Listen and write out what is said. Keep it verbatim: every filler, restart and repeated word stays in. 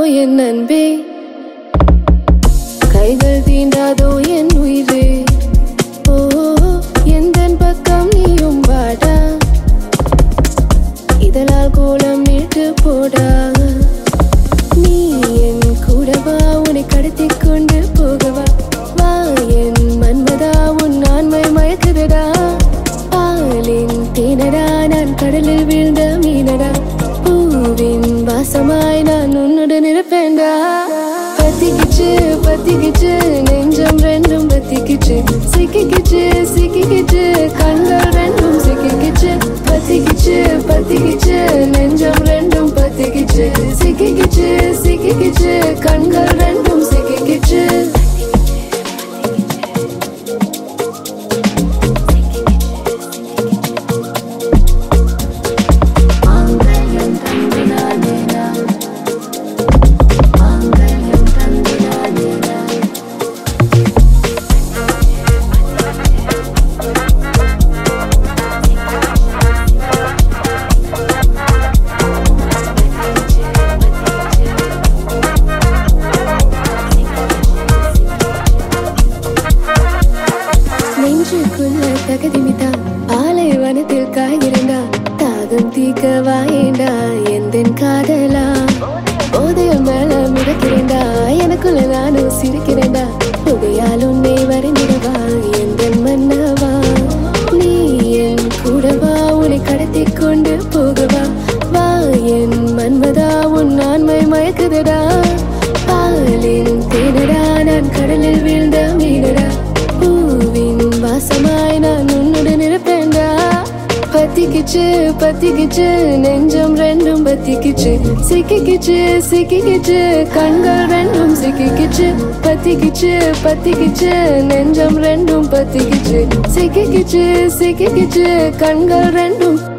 என் அன்பே, கைகள் தீண்டாதோ என் உயிரே. ஓ எந்தன் பக்கம் நீயும் வாடா, இதழால் கோலம் நீட்டு போடா. நீ என் கூடவா, உன்னை கடத்தி கொண்டு போகவா. வா என் மன்மதா, உன் ஆண்மை மயக்குதடா. பாலின் தேனடா, நான் கடலில் வீழ்ந்த மீனடா. பூவின் வாசமாய் நான் உன்னுடன் இருப்பேன்டா. பத்திக்கிச்சு பத்திக்கிச்சு நெஞ்சம் ரெண்டும் பத்திக்கிச்சு, சிக்கிக்கிச்சு சிக்கிக்கிச்சு கண்கள் ரெண்டும் சிக்கிக்கிச்சு. பத்திக்கிச்சு பத்திக்கிச்சு நெஞ்சம் ரெண்டும் பத்திக்கிச்சு, சிக்கிக்கிச்சு சிக்கிக்கிச்சு கண்கள் ரெண்டும் சிக்கிக்கிச்சு. நெஞ்சுக்குள்ள தகதிமிதா, பாலைவனத்தில் காய்கிறண்டா. தாகம் தீக்க வாயேண்டா எந்தன் காதலா. போதையில் மேல மிதக்கிறேண்டா, எனக்குள்ள நானும் சிரிக்கிறேண்டா. புகையால் உன்னை வரைந்திடவா எந்தன் மன்னவா. நீ என் கூடவா, உன்னை கடத்தி கொண்டு போகவா. வா என் மன்மதா, உன் ஆண்மை மயக்குதடா. பாலின் தேனடா, நான் கடலில் வீழ்ந்த மீனடா. பூவின் வாசமாய் நான் உன்னுடன் இருப்பேன்டா. பத்திக்கிச்சு பத்திக்கிச்சு நெஞ்சம் ரெண்டும் பத்திக்கிச்சு, சிக்கிக்கிச்சு சிக்கிக்கிச்சு கண்கள் ரெண்டும் சிக்கிக்கிச்சு. பத்திக்கிச்சு பத்திக்கிச்சு நெஞ்சம் ரெண்டும் பத்திக்கிச்சு, சிக்கிக்கிச்சு சிக்கிக்கிச்சு கண்கள் ரெண்டும்